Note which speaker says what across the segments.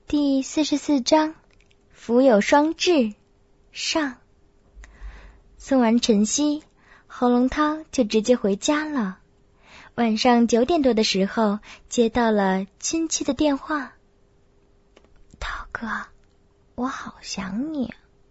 Speaker 1: 第44章，福有双至上。送完晨曦，侯龙涛就直接回家了。晚上9点多的时候，接到了亲戚的电话。涛哥，我好想你。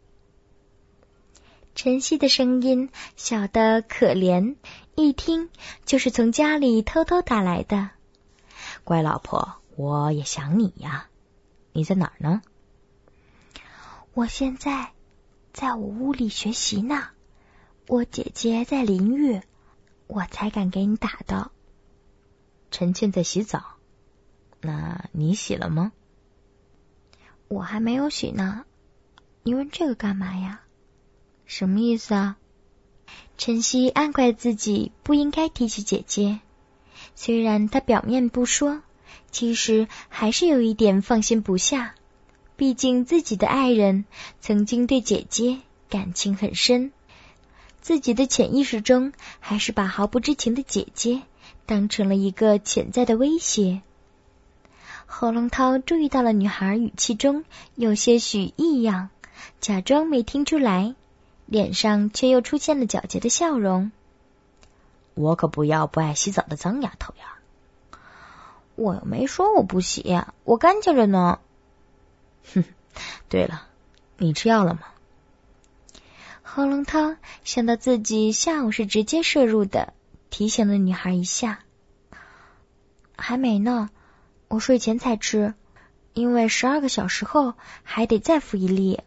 Speaker 1: 晨曦的声音小得可怜，一听就是从家里偷偷打来的。
Speaker 2: 乖老婆，我也想你呀。你在哪儿呢？
Speaker 1: 我现在在我屋里学习呢，我姐姐在淋浴，我才敢给你打的。
Speaker 2: 晨倩在洗澡，那你洗了吗？
Speaker 1: 我还没有洗呢，你问这个干嘛呀？什么意思啊？晨曦暗怪自己不应该提起姐姐，虽然她表面不说，其实还是有一点放心不下，毕竟自己的爱人曾经对姐姐感情很深，自己的潜意识中还是把毫不知情的姐姐当成了一个潜在的威胁。侯龙涛注意到了女孩语气中有些许异样，假装没听出来，脸上却又出现了皎洁的笑容。
Speaker 2: 我可不要不爱洗澡的脏丫头呀。
Speaker 1: 我又没说我不洗，我干净着呢。
Speaker 2: 哼，对了，你吃药了吗？
Speaker 1: 侯龙涛想到自己下午是直接摄入的，提醒了女孩一下。还没呢，我睡前才吃，因为12个小时后还得再服一粒。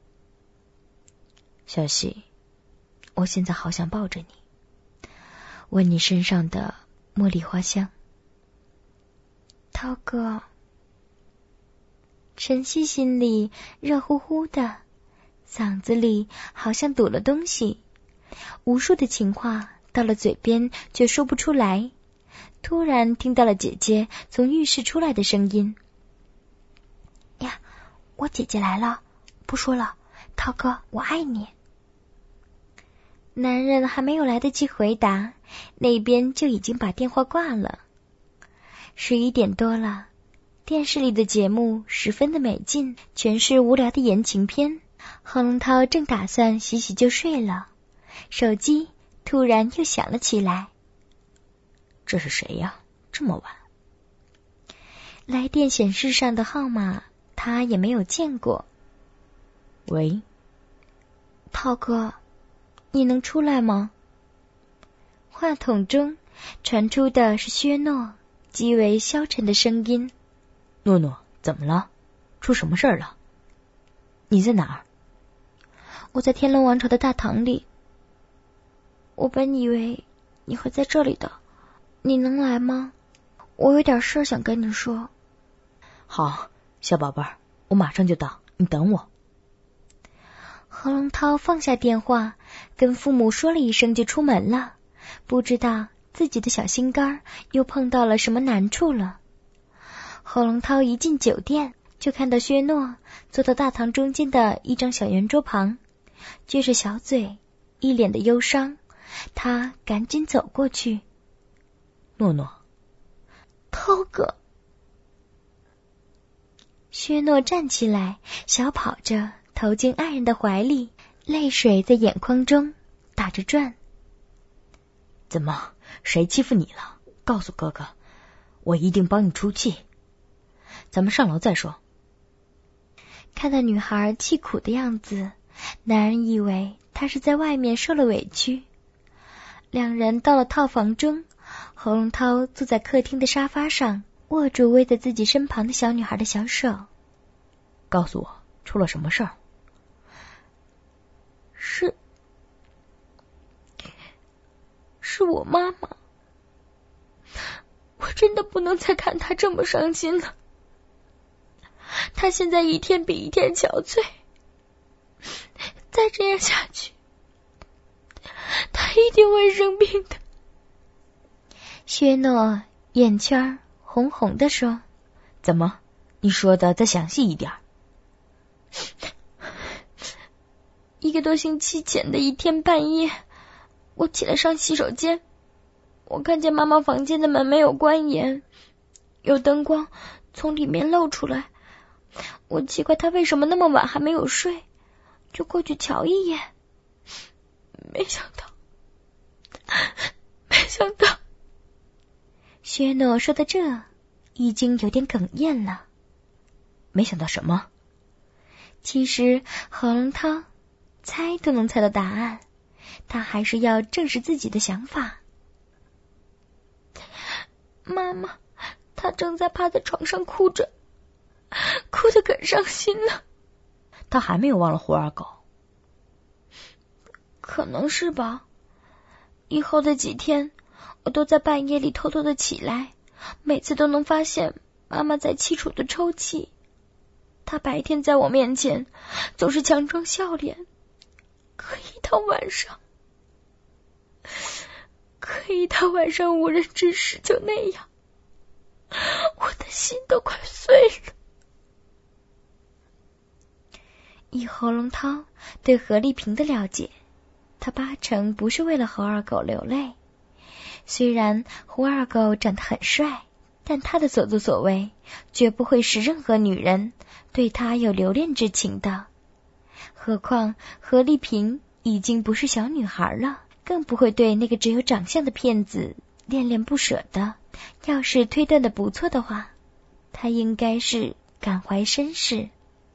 Speaker 2: 小希，我现在好想抱着你，闻你身上的茉莉花香。
Speaker 1: 涛哥，晨曦心里热乎乎的，嗓子里好像堵了东西，无数的情话到了嘴边却说不出来。突然听到了姐姐从浴室出来的声音。呀，我姐姐来了，不说了，涛哥，我爱你。男人还没有来得及回答，那边就已经把电话挂了。11点多了，电视里的节目十分的美劲，全是无聊的言情片。侯龙涛正打算洗洗就睡了，手机突然又响了起来。
Speaker 2: 这是谁呀？这么晚？
Speaker 1: 来电显示上的号码他也没有见过。
Speaker 2: 喂，
Speaker 1: 涛哥，你能出来吗？话筒中传出的是薛诺极为消沉的声音。
Speaker 2: 诺诺，怎么了？出什么事儿了？你在哪儿？
Speaker 1: 我在天龙王朝的大堂里。我本以为你会在这里的，你能来吗？我有点事想跟你说。
Speaker 2: 好，小宝贝儿，我马上就到，你等我。
Speaker 1: 何龙涛放下电话，跟父母说了一声就出门了，不知道自己的小心肝又碰到了什么难处了。侯龙涛一进酒店，就看到薛诺坐到大堂中间的一张小圆桌旁，撅着小嘴，一脸的忧伤。他赶紧走过去。
Speaker 2: 诺诺，
Speaker 1: 涛哥。薛诺站起来，小跑着投进爱人的怀里，泪水在眼眶中打着转。
Speaker 2: 怎么，谁欺负你了？告诉哥哥，我一定帮你出气。咱们上楼再说。
Speaker 1: 看到女孩气苦的样子，男人以为她是在外面受了委屈。两人到了套房中，侯龙涛坐在客厅的沙发上，握住偎在自己身旁的小女孩的小手。
Speaker 2: 告诉我，出了什么事儿？
Speaker 1: 是我妈妈。我真的不能再看她这么伤心了。她现在一天比一天憔悴，再这样下去，她一定会生病的。薛诺眼圈红红的说：
Speaker 2: 怎么？你说的再详细一点。
Speaker 1: 1个多星期前的一天半夜，我起来上洗手间，我看见妈妈房间的门没有关严，有灯光从里面露出来， 我奇怪他为什么那么晚还没有睡，就过去瞧一眼。没想到，薛诺说到这，已经有点哽咽了。
Speaker 2: 没想到什么？
Speaker 1: 其实何龙涛猜都能猜到答案，他还是要证实自己的想法。妈妈，她正在趴在床上哭着，哭得可伤心了。
Speaker 2: 她还没有忘了胡二狗。
Speaker 1: 可能是吧。以后的几天，我都在半夜里偷偷的起来，每次都能发现妈妈在凄楚的抽泣。她白天在我面前总是强装笑脸，可一到晚上无人之时就那样，我的心都快碎了。以何龙涛对何丽萍的了解，他八成不是为了胡二狗流泪。虽然胡二狗长得很帅，但他的所作所为绝不会使任何女人对他有留恋之情的。何况何丽萍已经不是小女孩了，更不会对那个只有长相的骗子恋恋不舍的。要是推断的不错的话，他应该是感怀身世。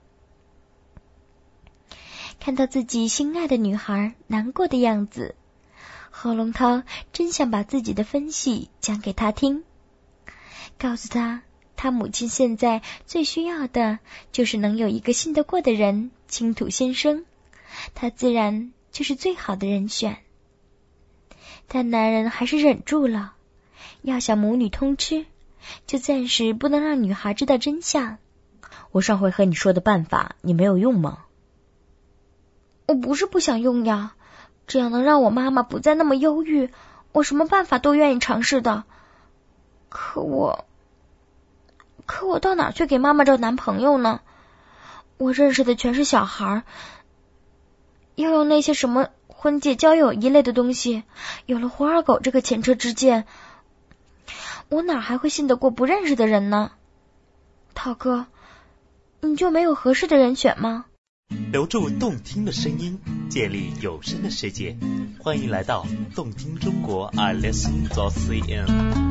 Speaker 1: 看到自己心爱的女孩难过的样子，何龙涛真想把自己的分析讲给她听，告诉她，他母亲现在最需要的就是能有一个信得过的人倾吐心声，他自然就是最好的人选。但男人还是忍住了，要想母女通吃，就暂时不能让女孩知道真相。
Speaker 2: 我上回和你说的办法，你没有用吗？
Speaker 1: 我不是不想用呀，这样能让我妈妈不再那么忧郁，我什么办法都愿意尝试的。可我到哪去给妈妈找男朋友呢？我认识的全是小孩，要用那些什么婚介交友一类的东西，有了胡二狗这个前车之鉴，我哪还会信得过不认识的人呢？涛哥，你就没有合适的人选吗？
Speaker 3: 留住动听的声音，建立有声的世界，欢迎来到动听中国iListen.cn。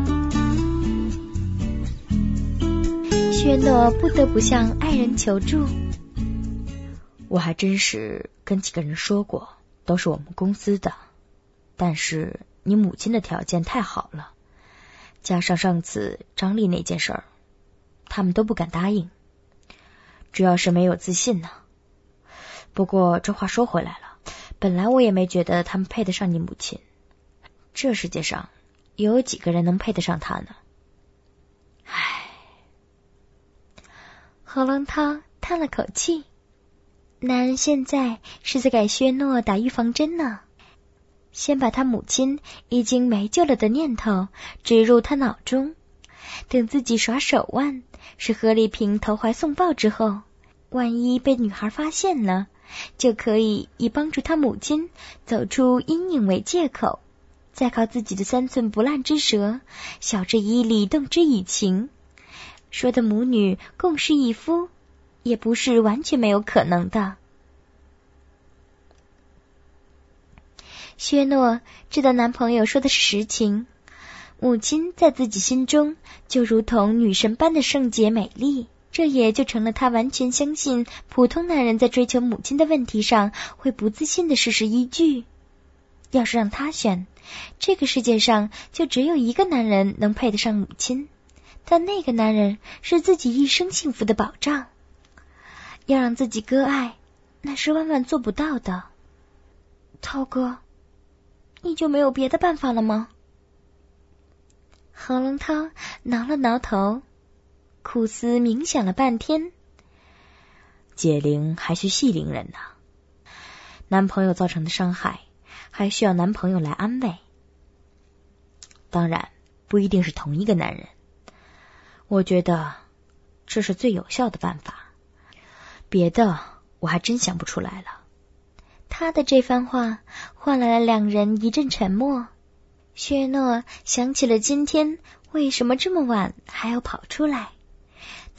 Speaker 1: 薛诺不得不向爱人求助。
Speaker 2: 我还真是跟几个人说过，都是我们公司的，但是你母亲的条件太好了，加上上次张丽那件事儿，他们都不敢答应，主要是没有自信呢。不过这话说回来了，本来我也没觉得他们配得上你母亲，这世界上有几个人能配得上她呢？唉。
Speaker 1: 何龙涛叹了口气，男人现在是在给薛诺打预防针呢，先把他母亲已经没救了的念头植入他脑中，等自己耍手腕，使何丽萍投怀送抱之后，万一被女孩发现了，就可以以帮助他母亲走出阴影为借口，再靠自己的3寸不烂之舌晓之以理动之以情，说的母女共侍一夫也不是完全没有可能的。薛诺知道男朋友说的是实情，母亲在自己心中就如同女神般的圣洁美丽，这也就成了他完全相信普通男人在追求母亲的问题上会不自信的事实依据。要是让他选，这个世界上就只有一个男人能配得上母亲，但那个男人是自己一生幸福的保障。要让自己割爱，那是万万做不到的。涛哥，你就没有别的办法了吗？何龙涛挠了挠头，苦思冥想了半天。
Speaker 2: 解铃还需系铃人呢，男朋友造成的伤害还需要男朋友来安慰，当然不一定是同一个男人。我觉得这是最有效的办法，别的我还真想不出来了。
Speaker 1: 他的这番话换来了两人一阵沉默。薛诺想起了今天为什么这么晚还要跑出来，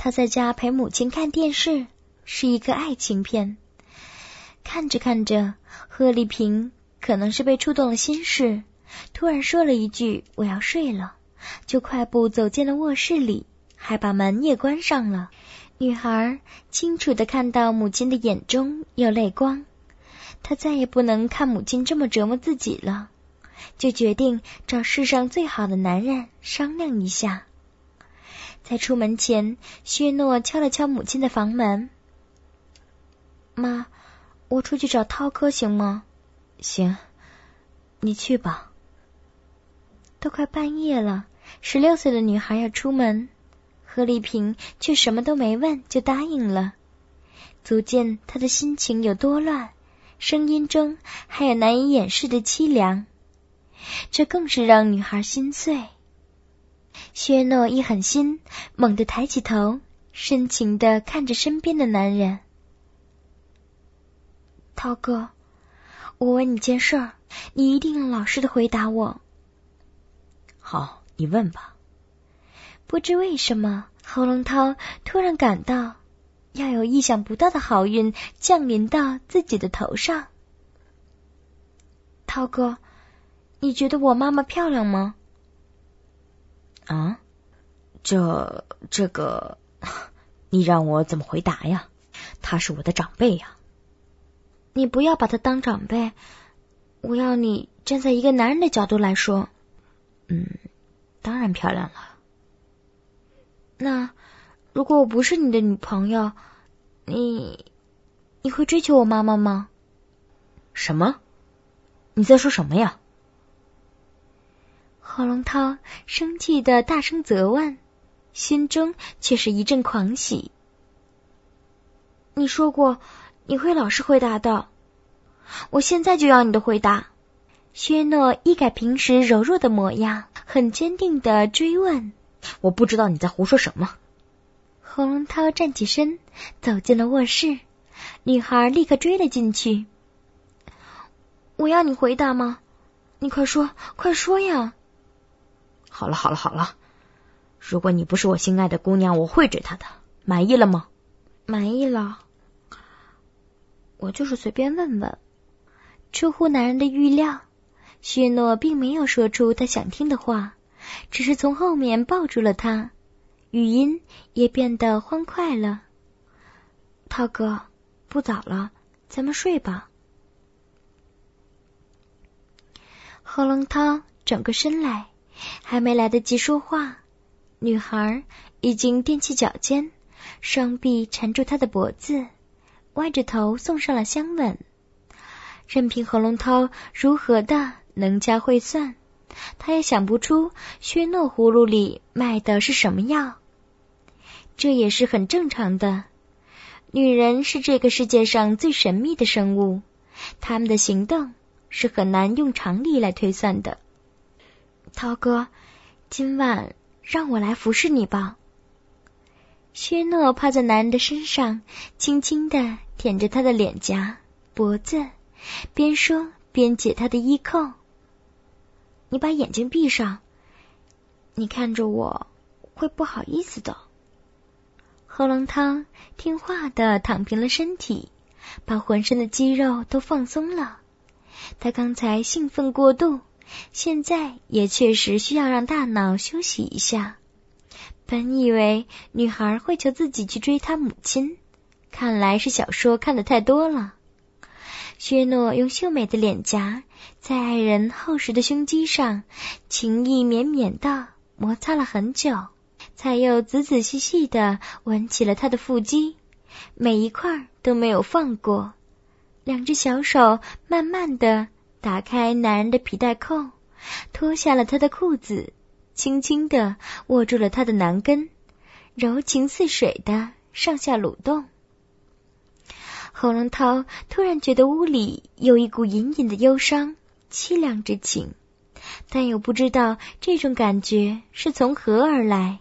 Speaker 1: 他在家陪母亲看电视，是一个爱情片。看着看着，贺丽萍可能是被触动了心事，突然说了一句我要睡了，就快步走进了卧室里，还把门也关上了。女孩清楚地看到母亲的眼中有泪光，她再也不能看母亲这么折磨自己了，就决定找世上最好的男人商量一下。在出门前，薛诺敲了敲母亲的房门。妈，我出去找涛哥行吗？
Speaker 2: 行，你去吧。
Speaker 1: 都快半夜了，16岁的女孩要出门，贺丽萍却什么都没问就答应了，足见她的心情有多乱，声音中还有难以掩饰的凄凉，这更是让女孩心碎。薛诺一狠心，猛地抬起头，深情地看着身边的男人。涛哥，我问你件事儿，你一定要老实的回答我。
Speaker 2: 好，你问吧。
Speaker 1: 不知为什么，侯龙涛突然感到要有意想不到的好运降临到自己的头上。涛哥，你觉得我妈妈漂亮吗？
Speaker 2: 啊，这个，你让我怎么回答呀？她是我的长辈呀。
Speaker 1: 你不要把她当长辈，我要你站在一个男人的角度来说。
Speaker 2: 当然漂亮了。
Speaker 1: 那如果我不是你的女朋友，你会追求我妈妈吗？
Speaker 2: 什么？你在说什么呀？
Speaker 1: 何龙涛生气的大声责问，心中却是一阵狂喜。你说过你会老实回答的，我现在就要你的回答。薛诺一改平时柔弱的模样，很坚定地追问。
Speaker 2: 我不知道你在胡说什么。
Speaker 1: 何龙涛站起身，走进了卧室，女孩立刻追了进去。我要你回答吗？你快说，快说呀！
Speaker 2: 好了，如果你不是我心爱的姑娘，我会追她的，满意了吗？
Speaker 1: 满意了。我就是随便问问。出乎男人的预料，薛诺并没有说出他想听的话，只是从后面抱住了他，语音也变得欢快了。涛哥，不早了，咱们睡吧。何龙涛转过身来，还没来得及说话，女孩已经踮起脚尖，双臂缠住他的脖子，歪着头送上了香吻。任凭何龙涛如何的能加会算，他也想不出薛诺葫芦里卖的是什么药。这也是很正常的，女人是这个世界上最神秘的生物，她们的行动是很难用常理来推算的。涛哥，今晚让我来服侍你吧。薛诺趴在男人的身上，轻轻地舔着他的脸颊、脖子，边说边解他的衣扣。你把眼睛闭上，你看着我会不好意思的。何龙涛听话地躺平了身体，把浑身的肌肉都放松了。他刚才兴奋过度，现在也确实需要让大脑休息一下。本以为女孩会求自己去追她母亲，看来是小说看得太多了。薛诺用秀美的脸颊在爱人厚实的胸肌上情意绵绵地摩擦了很久，才又仔仔细细地吻起了他的腹肌，每一块都没有放过。两只小手慢慢地打开男人的皮带扣，脱下了他的裤子，轻轻地握住了他的男根，柔情似水的上下蠕动。侯龙涛突然觉得屋里有一股隐隐的忧伤、凄凉之情，但又不知道这种感觉是从何而来。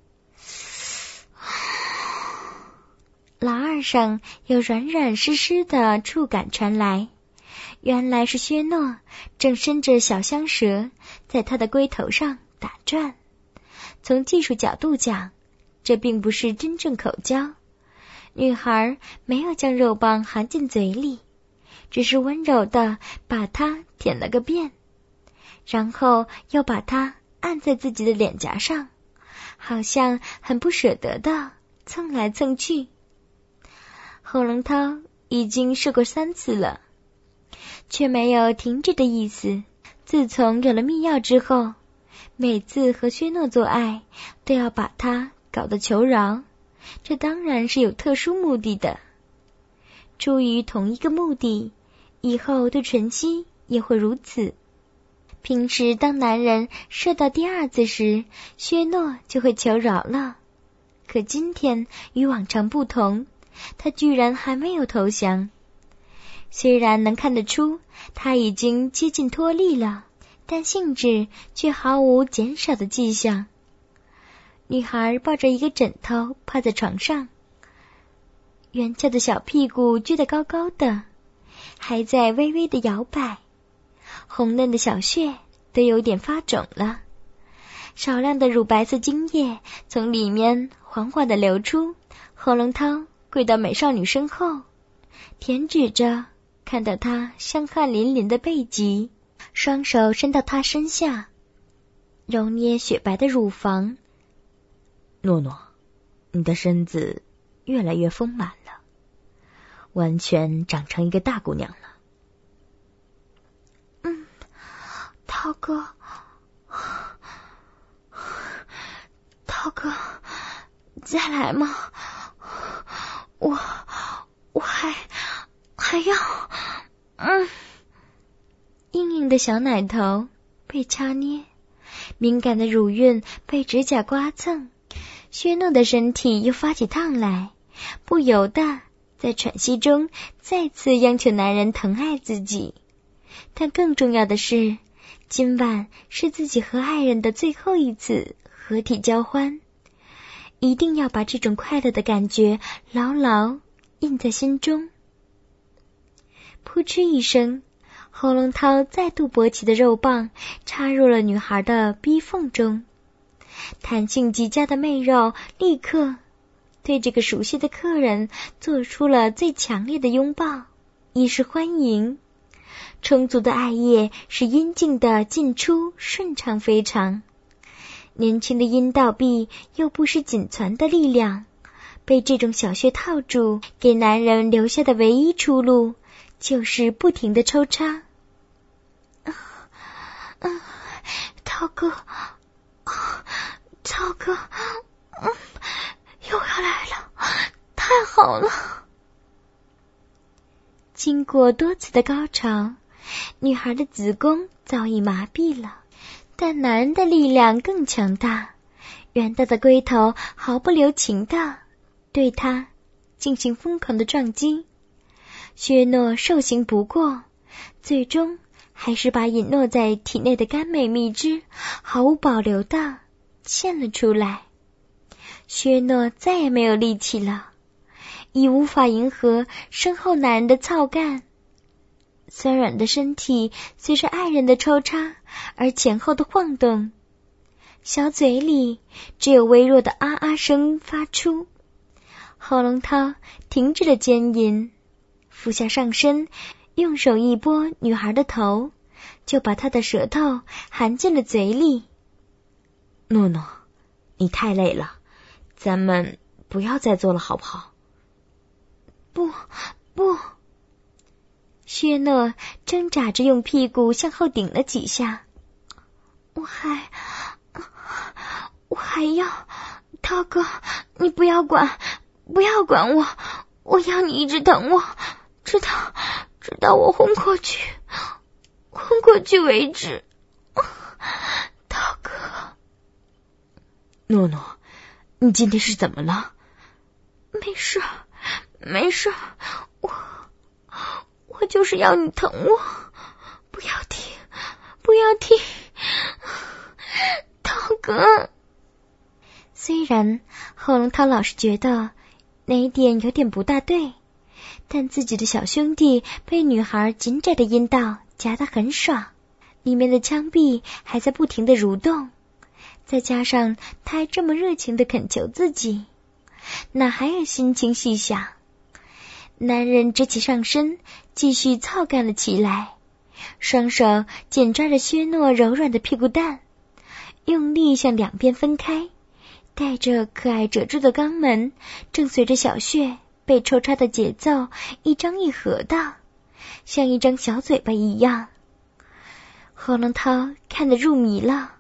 Speaker 1: 老二上有软软湿湿的触感传来，原来是薛诺正伸着小香舌在他的龟头上打转。从技术角度讲， 这并不是真正口交。女孩没有将肉棒含进嘴里，只是温柔地把它舔了个遍，然后又把它按在自己的脸颊上，好像很不舍得地蹭来蹭去。后龙涛已经试过3次了，却没有停止的意思。自从有了秘药之后，每次和薛诺做爱都要把他搞得求饶，这当然是有特殊目的的。出于同一个目的，以后对晨曦也会如此。平时当男人射到第2次时，薛诺就会求饶了，可今天与往常不同，他居然还没有投降。虽然能看得出他已经接近脱力了，但兴致却毫无减少的迹象。女孩抱着一个枕头趴在床上，圆翘的小屁股撅得高高的，还在微微的摇摆，红嫩的小穴都有点发肿了，少量的乳白色精液从里面缓缓地流出。何龙涛跪到美少女身后，舔指着看到她香汗淋漓的背脊，双手伸到她身下，揉捏雪白的乳房。
Speaker 2: 诺诺，你的身子越来越丰满了，完全长成一个大姑娘了。
Speaker 1: 涛哥，再来吗？我还要，硬硬的小奶头被掐捏，敏感的乳晕被指甲刮蹭，薛诺的身体又发起烫来，不由得在喘息中再次央求男人疼爱自己。但更重要的是，今晚是自己和爱人的最后一次合体交欢，一定要把这种快乐的感觉牢牢印在心中。扑哧一声，侯龙涛再度勃起的肉棒插入了女孩的逼缝中，弹性极佳的媚肉立刻对这个熟悉的客人做出了最强烈的拥抱，以示欢迎。充足的爱液使阴茎的进出顺畅非常，年轻的阴道壁又不失紧攒的力量，被这种小穴套住，给男人留下的唯一出路就是不停的抽插。涛哥，又要来了，太好了。经过多次的高潮，女孩的子宫早已麻痹了，但男人的力量更强大，圆大的龟头毫不留情地对她进行疯狂的撞击。薛诺受刑不过，最终还是把隐诺在体内的甘美蜜汁毫无保留地献了出来。薛诺再也没有力气了，已无法迎合身后男人的操干，酸软的身体随着爱人的抽插而前后的晃动，小嘴里只有微弱的啊啊声发出。侯龙涛停止了奸淫，俯下上身，用手一拨女孩的头，就把她的舌头含进了嘴里。
Speaker 2: 诺诺，你太累了，咱们不要再做了好不好？
Speaker 1: 不，薛诺挣扎着用屁股向后顶了几下。我还要，涛哥，你不要管我，我要你一直等我，直到我昏过去为止。涛哥。
Speaker 2: 诺诺，你今天是怎么了？
Speaker 1: 没事，我就是要你疼我，不要停，涛哥。虽然侯龙涛老是觉得那一点有点不大对，但自己的小兄弟被女孩紧窄的阴道夹得很爽，里面的腔壁还在不停地蠕动， 再加上他还这么热情地恳求自己，哪还有心情细想？男人直起上身，继续操干了起来，双手紧抓着薛诺柔软的屁股蛋，用力向两边分开，带着可爱褶皱的肛门正随着小穴被抽插的节奏一张一合的，像一张小嘴巴一样。何龙涛看得入迷了，